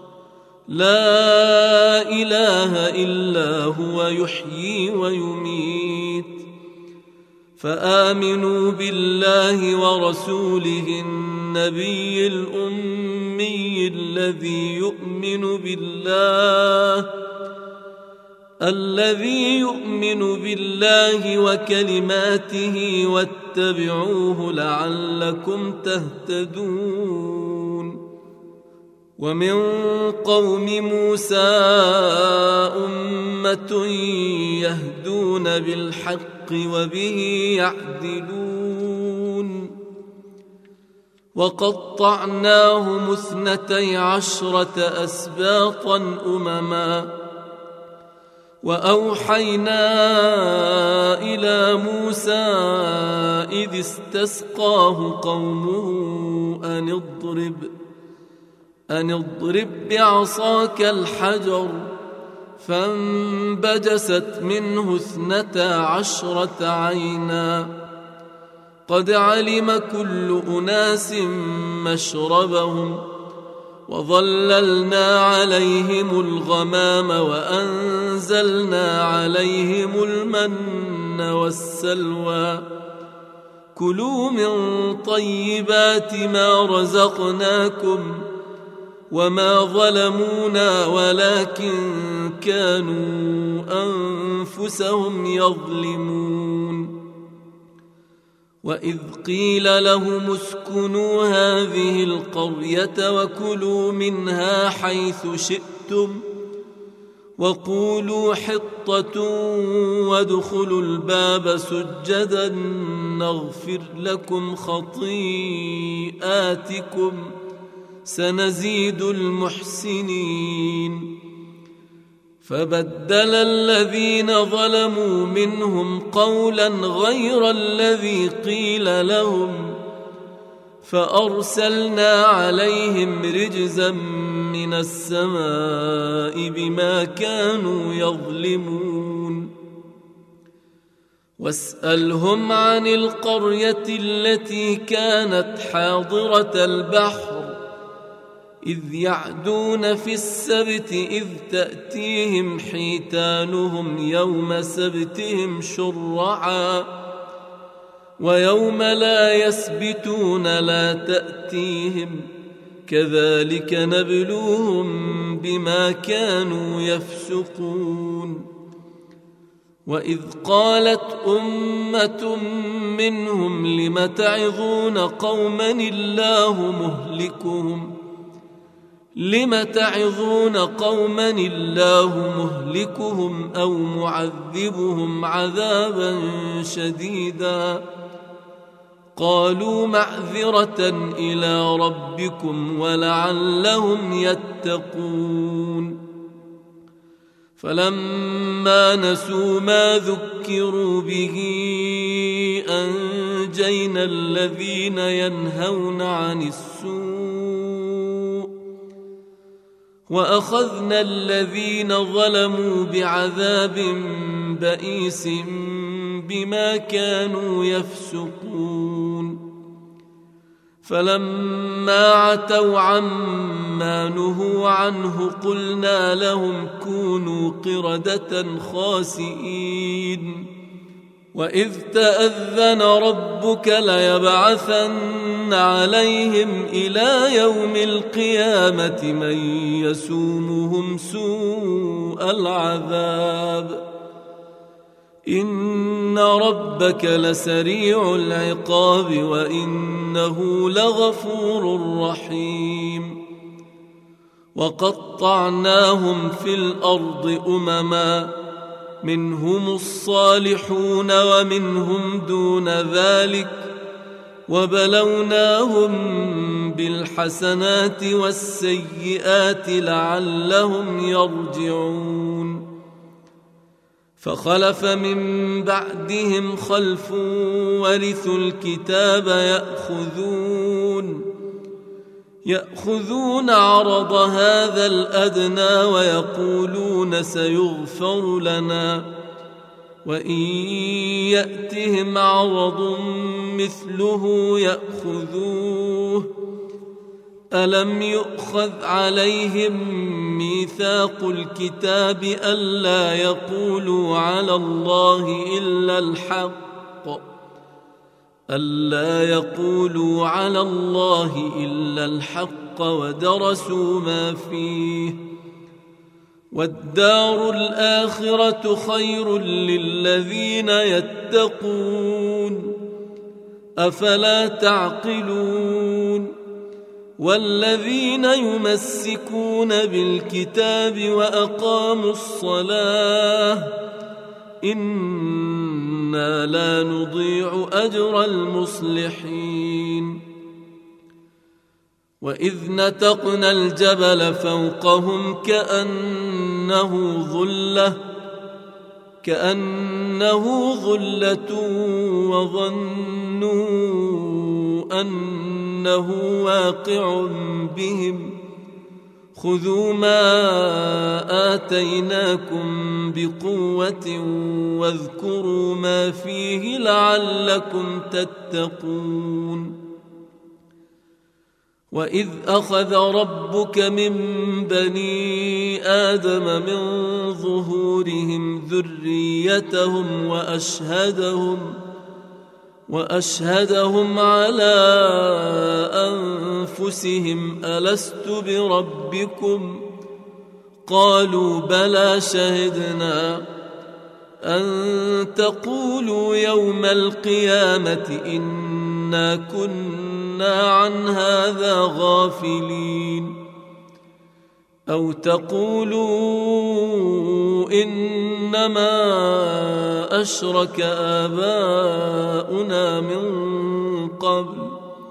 لا إله إلا هو يحيي ويميت فآمنوا بالله ورسوله النبي الأمي الذي يؤمن بالله الذي يؤمن بالله وكلماته واتبعوه لعلكم تهتدون. ومن قوم موسى أمة يهدون بالحق وبه يعدلون وقطعناهم اثنتي عشرة أسباطا أمما وأوحينا إلى موسى إذ استسقاه قومه أن اضرب أن اضرب بعصاك الحجر فانبجست منه اثنتا عشرة عينا قد علم كل أناس مشربهم وظللنا عليهم الغمام وأنزلنا عليهم المن والسلوى كلوا من طيبات ما رزقناكم وما ظلمونا ولكن كانوا أنفسهم يظلمون. وإذ قيل لهم اسكنوا هذه القرية وكلوا منها حيث شئتم وقولوا حطة وادخلوا الباب سجدا نغفر لكم خطيئاتكم سنزيد المحسنين. فبدل الذين ظلموا منهم قولا غير الذي قيل لهم فأرسلنا عليهم رجزا من السماء بما كانوا يظلمون. واسألهم عن القرية التي كانت حاضرة البحر إذ يعدون في السبت إذ تأتيهم حيتانهم يوم سبتهم شرعا ويوم لا يسبتون لا تأتيهم كذلك نبلوهم بما كانوا يفسقون. وإذ قالت أمة منهم لم تعظون قوما الله مهلكهم لم تعظون قوما الله مهلكهم أو معذبهم عذابا شديدا قالوا معذرة إلى ربكم ولعلهم يتقون. فلما نسوا ما ذكروا به أنجينا الذين ينهون عن السوء وأخذنا الذين ظلموا بعذاب بئيس بما كانوا يفسقون. فلما عتوا عما نهوا عنه قلنا لهم كونوا قردة خاسئين. وإذ تأذن ربك ليبعثن عليهم إلى يوم القيامة من يسومهم سوء العذاب إن ربك لسريع العقاب وإنه لغفور رحيم. وقطعناهم في الأرض أمما منهم الصالحون ومنهم دون ذلك وبلوناهم بالحسنات والسيئات لعلهم يرجعون. فخلف من بعدهم خلف ورثوا الكتاب يأخذون يأخذون عرض هذا الأدنى ويقولون سيغفر لنا وإن يأتهم عرض مثله يأخذوه ألم يؤخذ عليهم ميثاق الكتاب ألا يقولوا على الله إلا الحق ألا يقولوا على الله إلا الحق ودرسوا ما فيه والدار الآخرة خير للذين يتقون أفلا تعقلون. والذين يمسكون بالكتاب وأقاموا الصلاة إنا لا نضيع أجر المصلحين. وإذ نتقنا الجبل فوقهم كأنه ظلة كأنه ظلة وظنوا أنه واقع بهم خذوا ما آتيناكم بقوة واذكروا ما فيه لعلكم تتقون. وإذ أخذ ربك من بني آدم من ظهورهم ذريتهم وأشهدهم وأشهدهم على أنفسهم ألست بربكم؟ قالوا بلى شهدنا أن تقولوا يوم القيامة إنا كنا عن هذا غافلين، أو تقولوا إنما أشرك آباؤنا من قبل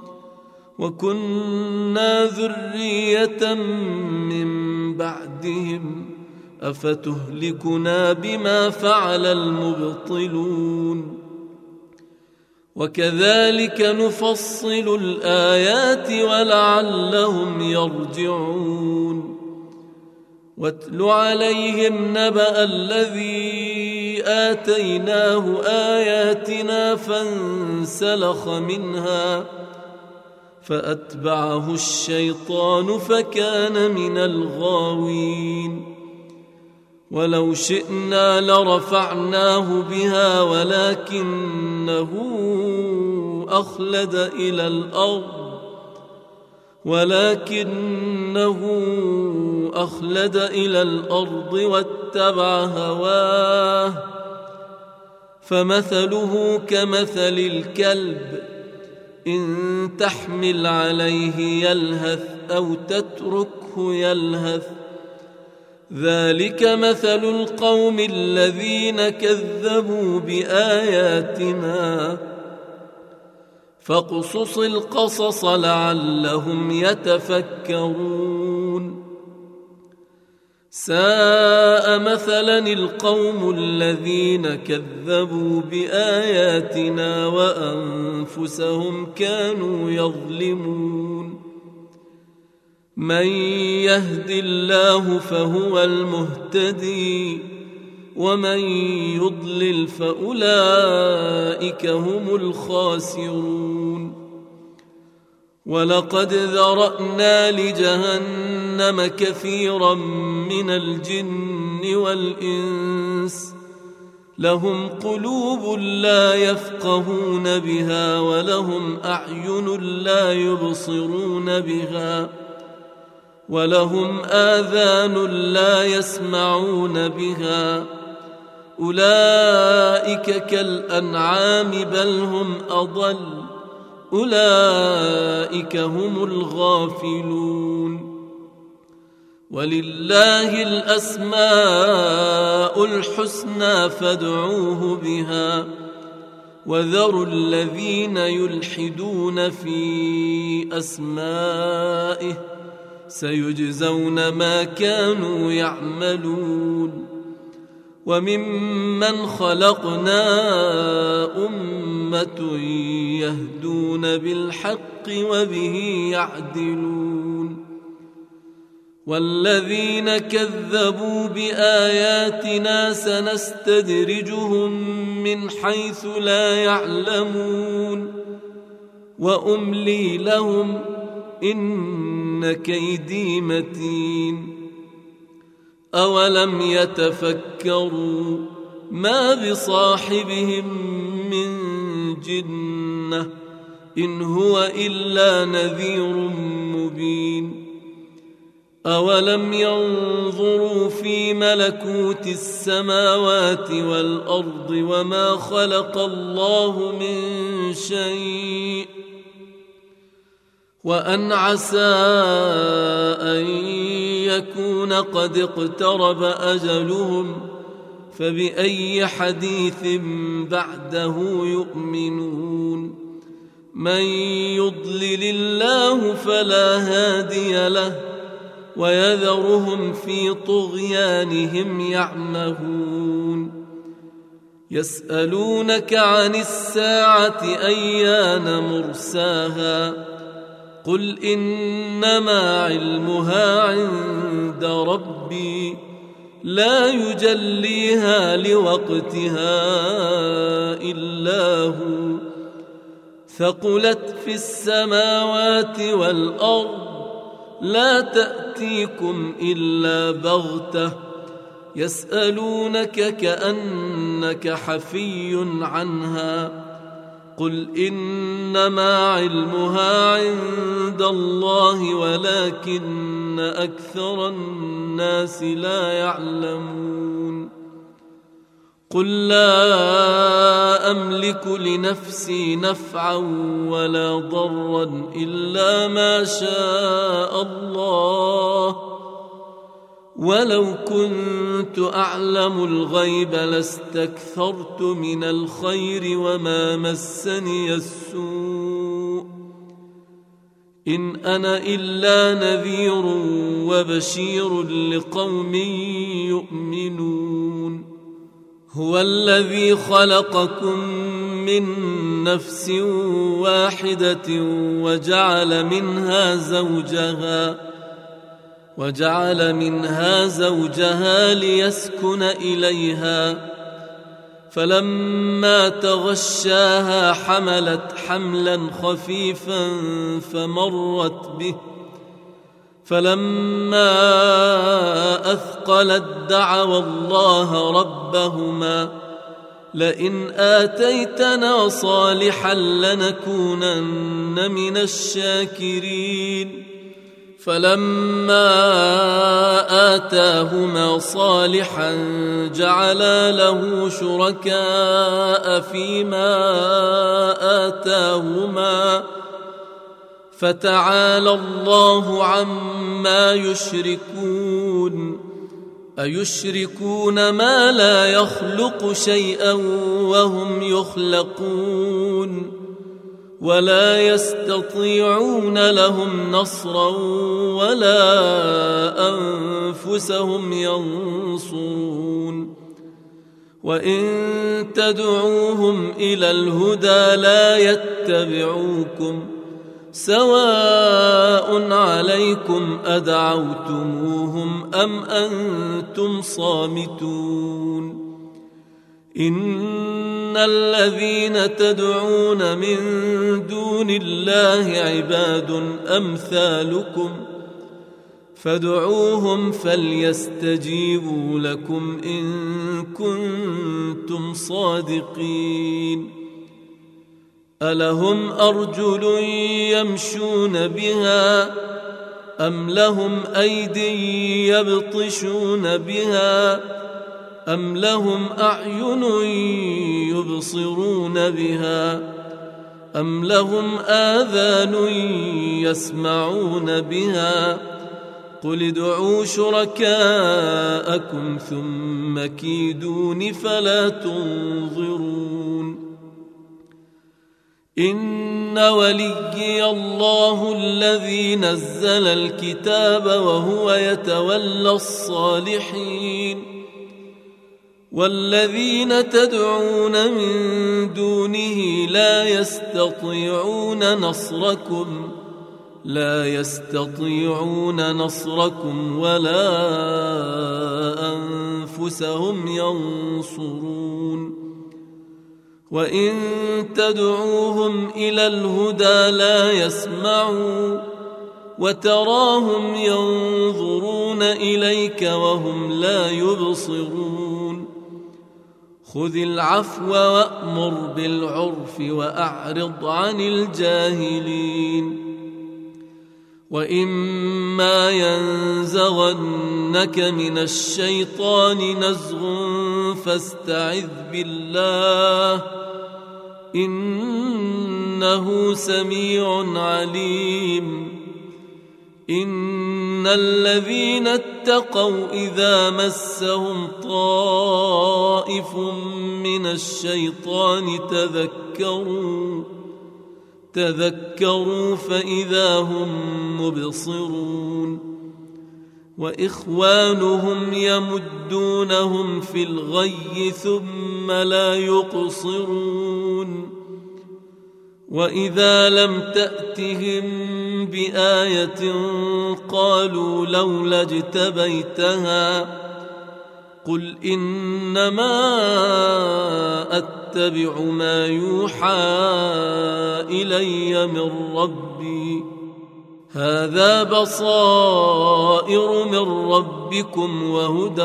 وكنا ذرية من بعدهم أفتهلكنا بما فعل المبطلون. وكذلك نفصل الآيات ولعلهم يرجعون. واتل عليهم نبأ الذي آتيناه آياتنا فانسلخ منها فأتبعه الشيطان فكان من الغاوين. ولو شئنا لرفعناه بها ولكنه أخلد إلى الأرض ولكنه أخلد إلى الأرض واتبع هواه فمثله كمثل الكلب إن تحمل عليه يلهث أو تتركه يلهث ذلك مثل القوم الذين كذبوا بآياتنا فاقصص القصص لعلهم يتفكرون. ساء مثلا القوم الذين كذبوا بآياتنا وأنفسهم كانوا يظلمون. من يهد الله فهو المهتدي ومن يضلل فأولئك هم الخاسرون. ولقد ذرأنا لجهنم كثيرا من الجن والإنس لهم قلوب لا يفقهون بها ولهم أعين لا يبصرون بها ولهم آذان لا يسمعون بها أولئك كالأنعام بل هم أضل أولئك هم الغافلون. ولله الأسماء الحسنى فادعوه بها وذروا الذين يلحدون في أسمائه سيجزون ما كانوا يعملون. وممن خلقنا أمة يهدون بالحق وبه يعدلون. والذين كذبوا بآياتنا سنستدرجهم من حيث لا يعلمون وأملي لهم إن كيدي متين. أولم يتفكروا ما بصاحبهم من جنة إن هو إلا نذير مبين. أولم ينظروا في ملكوت السماوات والأرض وما خلق الله من شيء وأن عسى أن يكون قد اقترب أجلهم فبأي حديث بعده يؤمنون. من يضلل الله فلا هادي له ويذرهم في طغيانهم يعمهون. يسألونك عن الساعة أيان مرساها قل إنما علمها عند ربي لا يجليها لوقتها إلا هو ثقلت في السماوات والأرض لا تأتيكم إلا بغتة يسألونك كأنك حفي عنها قل إنما علمها عند الله ولكن أكثر الناس لا يعلمون قل لا أملك لنفسي نفعا ولا ضرا إلا ما شاء الله ولو كنت أعلم الغيب لاستكثرت من الخير وما مسني السوء إن أنا إلا نذير وبشير لقوم يؤمنون هو الذي خلقكم من نفس واحدة وجعل منها زوجها وجعل منها زوجها ليسكن إليها فلما تغشاها حملت حملا خفيفا فمرت به فلما أثقلت دعوا الله ربهما لئن آتيتنا صالحا لنكونن من الشاكرين فلما آتاهما صالحا جعلا له شركاء فيما آتاهما فتعالى الله عما يشركون أيشركون ما لا يخلق شيئا وهم يخلقون ولا يستطيعون لهم نصرا ولا أنفسهم ينصرون وإن تدعوهم إلى الهدى لا يتبعوكم سواء عليكم أدعوتموهم أم أنتم صامتون إن الذين تدعون من دون الله عباد أمثالكم فادعوهم فليستجيبوا لكم إن كنتم صادقين ألهم أرجل يمشون بها أم لهم أيدي يبطشون بها أم لهم أعين يبصرون بها أم لهم آذان يسمعون بها قل ادعوا شركاءكم ثم كيدون فلا تنظرون إن وليي الله الذي نزل الكتاب وهو يتولى الصالحين والذين تدعون من دونه لا يستطيعون نصركم لا يستطيعون نصركم ولا أنفسهم ينصرون وإن تدعوهم إلى الهدى لا يسمعوا وتراهم ينظرون إليك وهم لا يبصرون خذ العفو وأمر بالعرف وأعرض عن الجاهلين وإما ينزغنك من الشيطان نزغ فاستعذ بالله إنه سميع عليم إن الذين اتقوا إذا مسهم طائف من الشيطان تذكروا تذكروا فإذا هم مبصرون وإخوانهم يمدونهم في الغي ثم لا يقصرون وإذا لم تأتهم بآية قالوا لولا اجتبيتها قل إنما أتبع ما يوحى إلي من ربي هذا بصائر من ربكم وهدى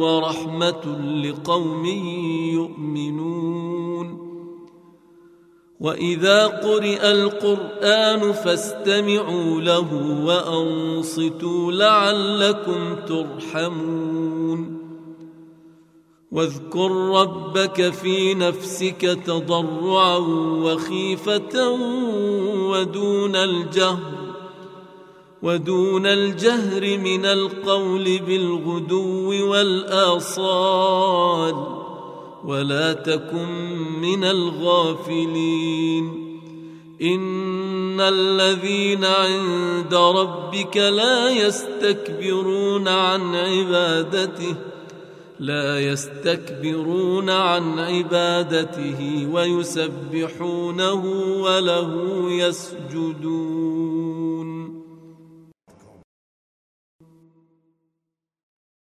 ورحمة لقوم يؤمنون وإذا قرئ القرآن فاستمعوا له وأنصتوا لعلكم ترحمون واذكر ربك في نفسك تضرعا وخيفة ودون الجهر ودون الجهر من القول بالغدو والآصال ولا تكن من الغافلين إن الذين عند ربك لا يستكبرون عن عبادته لا يستكبرون عن عبادته ويسبحونه وله يسجدون